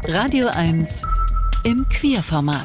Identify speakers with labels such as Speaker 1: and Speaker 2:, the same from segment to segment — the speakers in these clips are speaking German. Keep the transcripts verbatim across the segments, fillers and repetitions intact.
Speaker 1: Radio eins im Queerformat.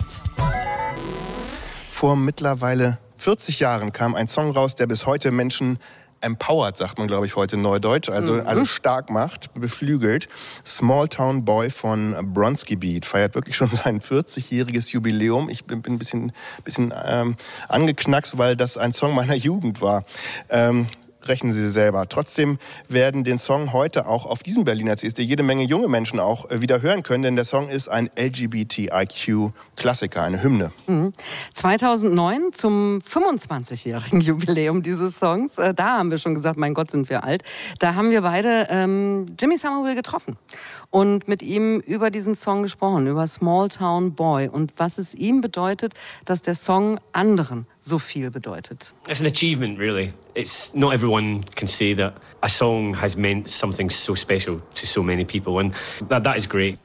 Speaker 2: Vor mittlerweile vierzig Jahren kam ein Song raus, der bis heute Menschen empowered, sagt man, glaube ich, heute neudeutsch, also, mhm. also stark macht, beflügelt. Small Town Boy von Bronski Beat feiert wirklich schon sein vierzigjähriges Jubiläum. Ich bin, bin ein bisschen, bisschen ähm, angeknackst, weil das ein Song meiner Jugend war. Ähm, Rechnen Sie selber. Trotzdem werden den Song heute auch auf diesem Berliner C S D jede Menge junge Menschen auch wieder hören können, denn der Song ist ein L G B T I Q-Klassiker, eine Hymne.
Speaker 3: Mhm. zweitausendneun zum fünfundzwanzigjährigen Jubiläum dieses Songs, äh, da haben wir schon gesagt, mein Gott, sind wir alt, da haben wir beide ähm, Jimmy Somerville getroffen und mit ihm über diesen Song gesprochen, über Small Town Boy und was es ihm bedeutet, dass der Song anderen so viel bedeutet.
Speaker 4: It's an achievement, really. It's not everyone can say that a song has meant something so special to so many people, and that, that is great.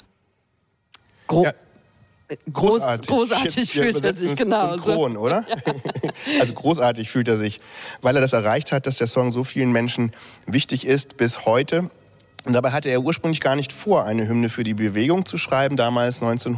Speaker 3: Gro
Speaker 2: ja.
Speaker 3: Großartig, großartig
Speaker 2: Jetzt,
Speaker 3: fühlt er sich, genau.
Speaker 2: Synchron, oder? Also großartig fühlt er sich, weil er das erreicht hat, dass der Song so vielen Menschen wichtig ist bis heute. Und dabei hatte er ursprünglich gar nicht vor, eine Hymne für die Bewegung zu schreiben, damals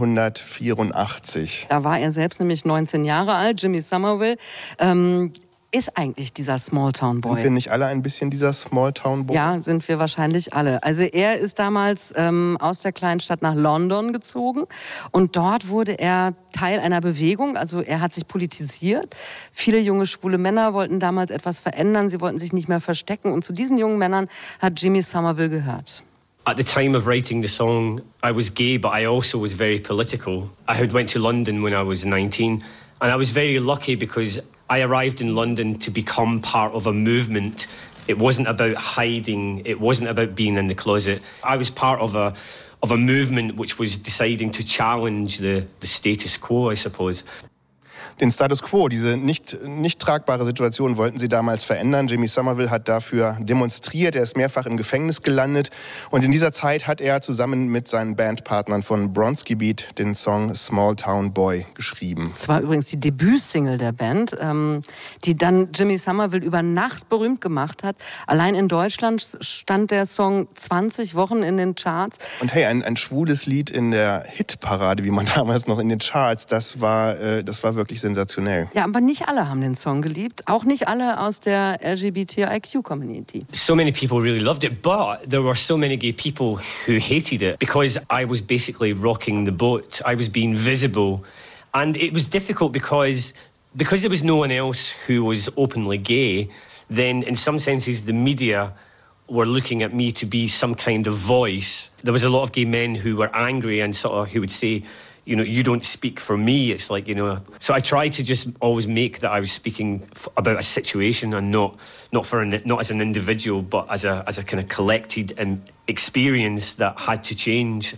Speaker 2: neunzehnhundertvierundachtzig.
Speaker 3: Da war er selbst nämlich neunzehn Jahre alt, Jimmy Somerville. Ähm, ist eigentlich dieser Small Town Boy?
Speaker 2: Sind wir nicht alle ein bisschen dieser Small Town Boy?
Speaker 3: Ja, sind wir wahrscheinlich alle. Also er ist damals ähm, aus der kleinen Stadt nach London gezogen und dort wurde er Teil einer Bewegung. Also er hat sich politisiert. Viele junge schwule Männer wollten damals etwas verändern. Sie wollten sich nicht mehr verstecken und zu diesen jungen Männern hat Jimmy Somerville gehört.
Speaker 4: At the time of writing the song, I was gay, but I also was very political. I had went to London when I was nineteen, and I was very lucky because I arrived in London to become part of a movement. It wasn't about hiding. It wasn't about being in the closet. I was part of a of a movement which was deciding to challenge the the status quo, I suppose.
Speaker 2: Den Status quo, diese nicht, nicht tragbare Situation wollten sie damals verändern. Jimmy Somerville hat dafür demonstriert, er ist mehrfach im Gefängnis gelandet. Und in dieser Zeit hat er zusammen mit seinen Bandpartnern von Bronski Beat den Song Small Town Boy geschrieben.
Speaker 3: Das war übrigens die Debütsingle der Band, ähm, die dann Jimmy Somerville über Nacht berühmt gemacht hat. Allein in Deutschland stand der Song zwanzig Wochen in den Charts.
Speaker 2: Und hey, ein, ein schwules Lied in der Hitparade, wie man damals noch in den Charts, das war, äh, das war wirklich sensationell.
Speaker 3: Ja, aber nicht alle haben den Song geliebt. Auch nicht alle aus der L G B T I Q-Community.
Speaker 4: So many people really loved it, but there were so many gay people who hated it because I was basically rocking the boat. I was being visible. And it was difficult because, because there was no one else who was openly gay, then in some senses the media were looking at me to be some kind of voice. There was a lot of gay men who were angry and sort of who would say, you know, you don't speak for me. It's like, you know, so I tried to just always make that I was speaking f- about a situation and not not for an, not as an individual, but as a as a kind of collected um, experience that had to change.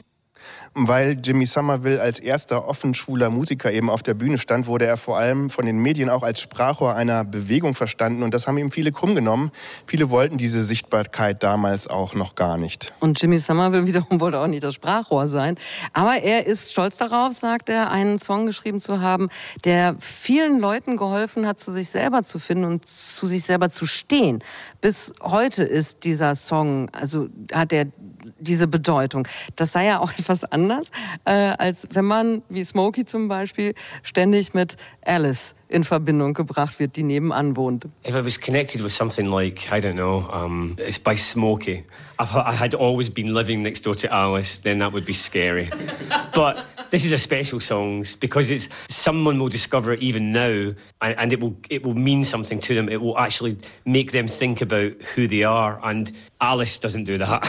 Speaker 2: Weil Jimmy Somerville als erster offen schwuler Musiker eben auf der Bühne stand, wurde er vor allem von den Medien auch als Sprachrohr einer Bewegung verstanden. Und das haben ihm viele krumm genommen. Viele wollten diese Sichtbarkeit damals auch noch gar nicht.
Speaker 3: Und Jimmy Somerville wiederum wollte auch nicht das Sprachrohr sein. Aber er ist stolz darauf, sagt er, einen Song geschrieben zu haben, der vielen Leuten geholfen hat, zu sich selber zu finden und zu sich selber zu stehen. Bis heute ist dieser Song, also hat er diese Bedeutung. Das sei ja auch etwas anders, äh, als wenn man, wie Smokey zum Beispiel, ständig mit Alice in Verbindung gebracht wird, die nebenan wohnt.
Speaker 4: If I was connected with something like, I don't know, um, it's by Smokey. If I had always been living next door to Alice, then that would be scary. But this is a special song because it's someone will discover it even now, and, and it will it will mean something to them. It will actually make them think about who they are, and Alice doesn't do that.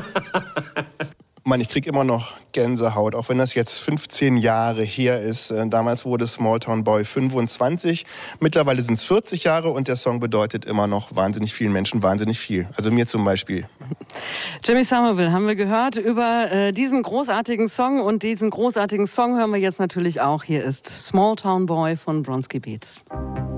Speaker 2: Mann, ich krieg immer noch Gänsehaut, auch wenn das jetzt fünfzehn Jahre her ist. Damals wurde Small Town Boy fünfundzwanzig, mittlerweile sind es vierzig Jahre und der Song bedeutet immer noch wahnsinnig vielen Menschen wahnsinnig viel. Also mir zum Beispiel.
Speaker 3: Jimmy Somerville haben wir gehört über äh, diesen großartigen Song und diesen großartigen Song hören wir jetzt natürlich auch. Hier ist Small Town Boy von Bronski Beat.